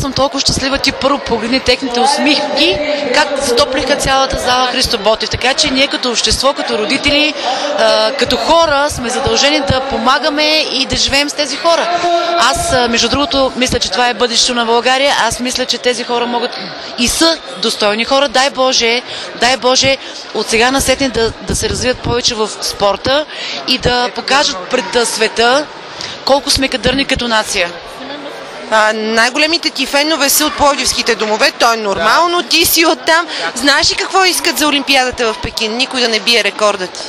съм толкова щастлива, ти първо погледни техните усмивки, как затоплиха цялата зала Христо Ботев. Така че ние като общество, като родители, като хора сме задължени да помагаме и да живеем с тези хора. Аз, между другото, мисля, че това е бъдещето на България. Аз мисля, че тези хора могат и са достойни хора. Дай Боже, от сега насетне да се развият повече в спорта и да покажат пред света колко сме кадърни като нация. Най-големите ти фенове са от пловдивските домове, то е нормално, да. Ти си оттам. Знаеш ли какво искат за Олимпиадата в Пекин? Никой да не бие рекорда ти.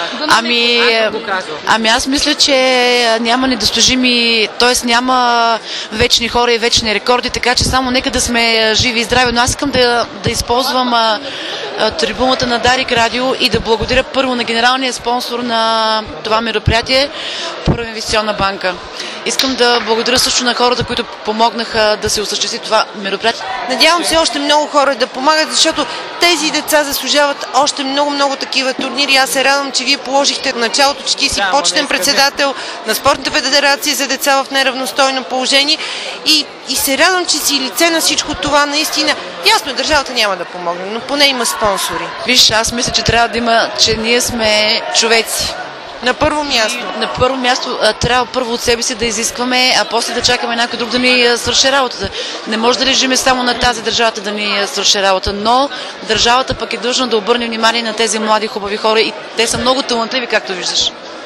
Ами аз мисля, че няма недостижими, т.е. няма вечни хора и вечни рекорди, така че само нека да сме живи и здрави. Но аз искам да използвам трибуната на Дарик Радио и да благодаря първо на генералния спонсор на това мероприятие, Първа инвестиционна банка. Искам да благодаря също на хората, които помогнаха да се осъществи това мероприятие. Надявам се още много хора да помагат, защото тези деца заслужават още много такива турнири. Аз се радвам, че вие положихте началото, че ти си почетен председател на Спортната федерация за деца в неравностойно положение и се радвам, че си лице на всичко това. Наистина, ясно, държавата няма да помогне, но поне има спонсори. Виж, аз мисля, че трябва да има, че ние сме човеци. На първо място. На първо място трябва първо от себе си да изискваме, а после да чакаме някой друг да ни свърши работата. Не може да лежиме само на тази държавата да ни свърши работа, но държавата пък е длъжна да обърне внимание на тези млади хубави хора и те са много талантливи, както виждаш.